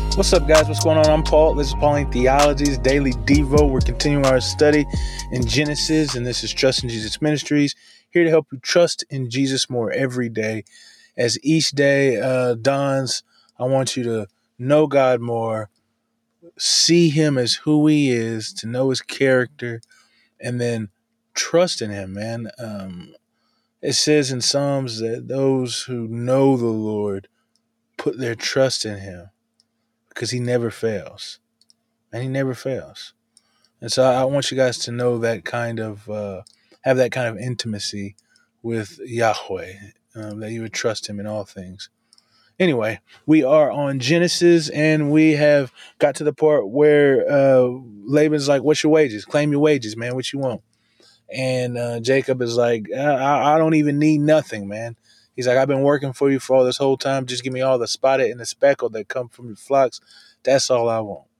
What's up, guys? What's going on? I'm Paul. This is Pauline Theology's Daily Devo. We're continuing our study in Genesis, and this is Trust in Jesus Ministries, here to help you trust in Jesus more every day. As each day dawns, I want you to know God more, see Him as who He is, to know His character, and then trust in Him, man. It says in Psalms that those who know the Lord put their trust in Him because He never fails. And He never fails. And so I want you guys to know that have that kind of intimacy with Yahweh, that you would trust Him in all things. Anyway, we are on Genesis, and we have got to the part where Laban's like, "What's your wages? Claim your wages, man. What you want?" And Jacob is like, I don't even need nothing, man. He's like, "I've been working for you for all this whole time. Just give me all the spotted and the speckled that come from your flocks. That's all I want."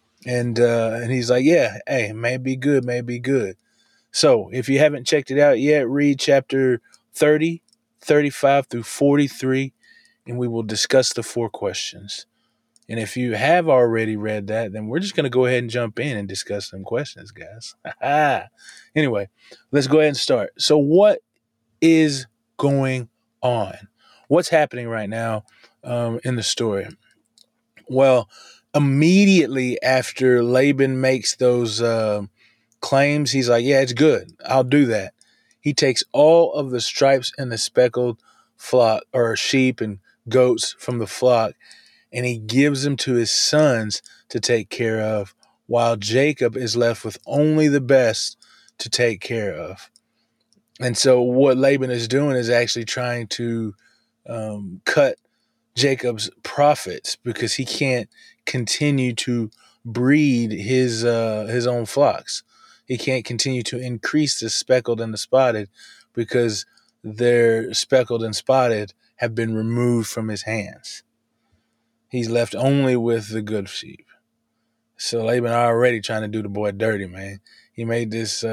And he's like, "Yeah, hey, may be good, may be good." So if you haven't checked it out yet, read chapter 30, 35 through 43, and we will discuss the 4 questions. And if you have already read that, then we're just going to go ahead and jump in and discuss some questions, guys. Anyway, let's go ahead and start. So what is going on? What's happening right now in the story? Well, immediately after Laban makes those claims, he's like, "Yeah, it's good. I'll do that." He takes all of the stripes and the speckled flock or sheep and goats from the flock, and he gives them to his sons to take care of, while Jacob is left with only the best to take care of. And so what Laban is doing is actually trying to cut Jacob's profits because he can't continue to breed his own flocks. He can't continue to increase the speckled and the spotted because their speckled and spotted have been removed from his hands. He's left only with the good sheep. So Laban already trying to do the boy dirty, man. He made this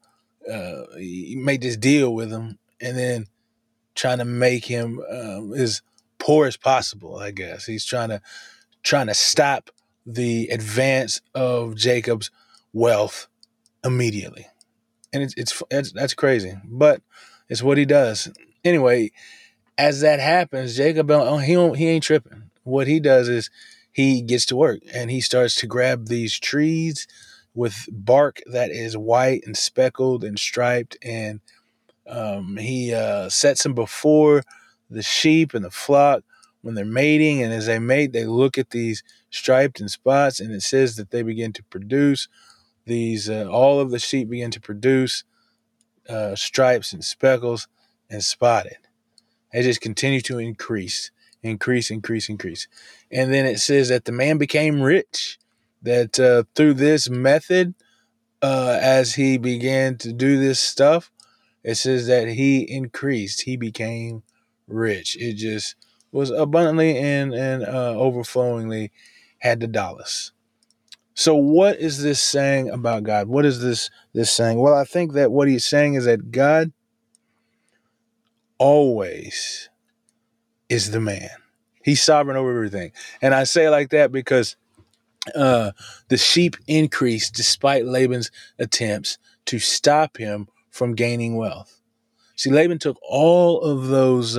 deal with him, and then trying to make him as poor as possible. I guess he's trying to stop the advance of Jacob's wealth immediately, and that's crazy, but it's what he does anyway. As that happens, Jacob he ain't tripping. What he does is he gets to work and he starts to grab these trees with bark that is white and speckled and striped, and he sets them before the sheep and the flock when they're mating. And as they mate, they look at these striped and spots, and it says that they begin to produce these. All of the sheep begin to produce stripes and speckles and spotted. They just continue to increase. And then it says that the man became rich. That through this method, as he began to do this stuff, it says that he increased. He became rich. It just was abundantly and overflowingly had the dollars. So what is this saying about God? What is this saying? Well, I think that what he's saying is that God always is the man. He's sovereign over everything. And I say it like that because the sheep increased despite Laban's attempts to stop him from gaining wealth. See, Laban took all of those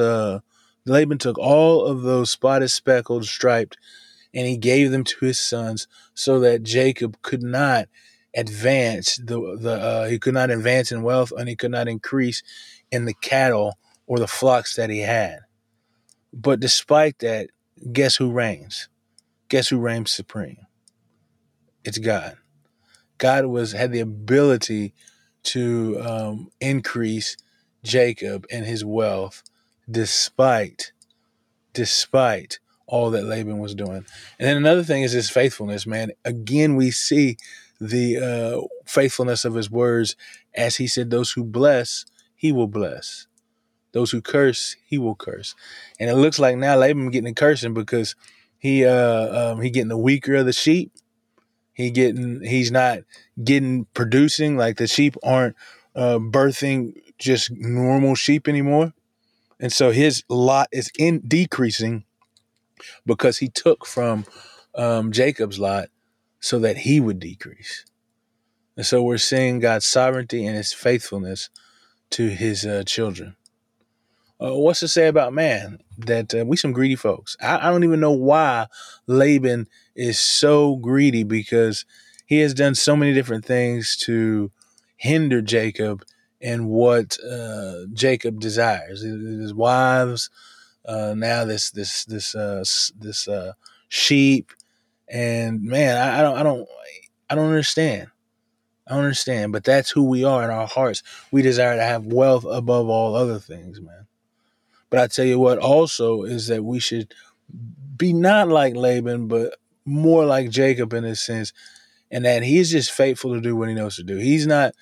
spotted, speckled, striped, and he gave them to his sons so that Jacob could not advance he could not advance in wealth, and he could not increase in the cattle or the flocks that he had. But despite that, guess who reigns? Guess who reigns supreme? It's God. God had the ability to increase Jacob and his wealth despite all that Laban was doing. And then another thing is his faithfulness, man. Again, we see the faithfulness of his words, as he said, "Those who bless, he will bless. Those who curse, he will curse." And it looks like now Laban getting the cursing because he getting the weaker of the sheep. He's not getting producing, like the sheep aren't birthing just normal sheep anymore. And so his lot is decreasing because he took from Jacob's lot so that he would decrease. And so we're seeing God's sovereignty and his faithfulness to his children. What's to say about man? That we some greedy folks. I don't even know why Laban is so greedy, because he has done so many different things to hinder Jacob and what Jacob desires. His wives, now this sheep, and man, I don't understand. I don't understand, but that's who we are in our hearts. We desire to have wealth above all other things, man. But I tell you what also is that we should be not like Laban, but more like Jacob in a sense, and that he's just faithful to do what he knows to do. He's not,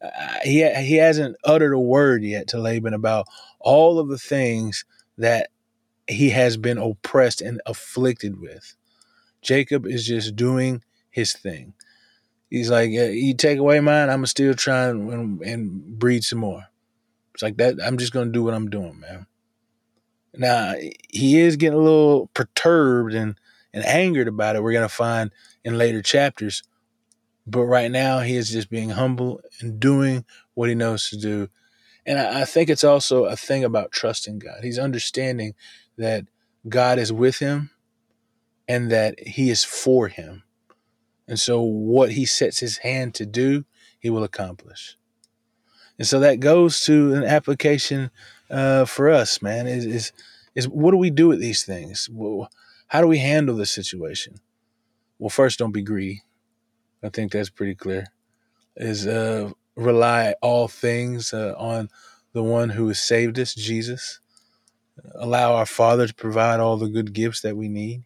he hasn't uttered a word yet to Laban about all of the things that he has been oppressed and afflicted with. Jacob is just doing his thing. He's like, yeah, you take away mine, I'm going to still try and breed some more. It's like that. I'm just going to do what I'm doing, man. Now, he is getting a little perturbed and angered about it. We're going to find in later chapters. But right now, he is just being humble and doing what he knows to do. And I think it's also a thing about trusting God. He's understanding that God is with him and that he is for him. And so what he sets his hand to do, he will accomplish. And so that goes to an application for us, man, is what do we do with these things? Well, how do we handle the situation? Well, first, don't be greedy. I think that's pretty clear. Is rely all things on the one who has saved us, Jesus. Allow our Father to provide all the good gifts that we need.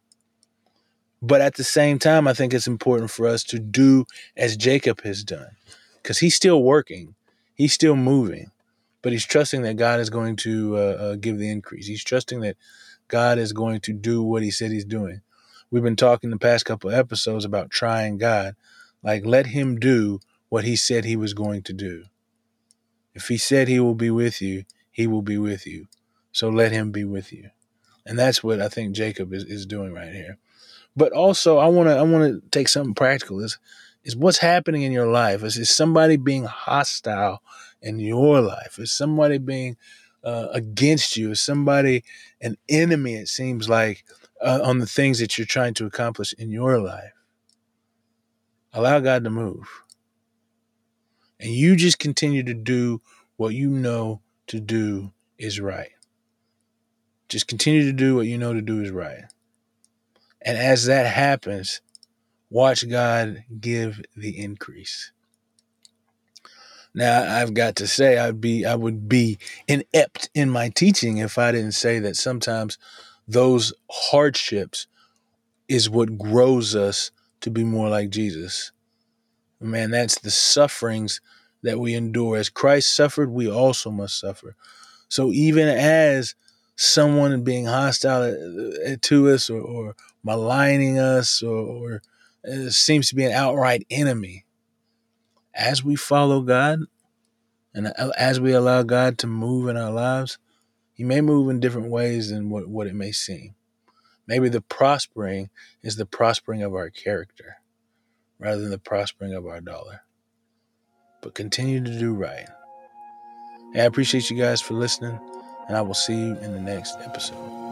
But at the same time, I think it's important for us to do as Jacob has done, because he's still working. He's still moving, but he's trusting that God is going to give the increase. He's trusting that God is going to do what he said he's doing. We've been talking the past couple of episodes about trying God. Like, let him do what he said he was going to do. If he said he will be with you, he will be with you. So let him be with you. And that's what I think Jacob is doing right here. But also, I want to take something practical. Is what's happening in your life? Is somebody being hostile in your life? Is somebody being against you? Is somebody an enemy? It seems like on the things that you're trying to accomplish in your life. Allow God to move, and you just continue to do what you know to do is right. Just continue to do what you know to do is right. And as that happens, watch God give the increase. Now, I've got to say, I would be inept in my teaching if I didn't say that sometimes those hardships is what grows us to be more like Jesus. Man, that's the sufferings that we endure. As Christ suffered, we also must suffer. So even as someone being hostile to us or maligning us or seems to be an outright enemy, as we follow God and as we allow God to move in our lives, he may move in different ways than what it may seem. Maybe the prospering is the prospering of our character rather than the prospering of our dollar. But continue to do right. Hey, I appreciate you guys for listening, and I will see you in the next episode.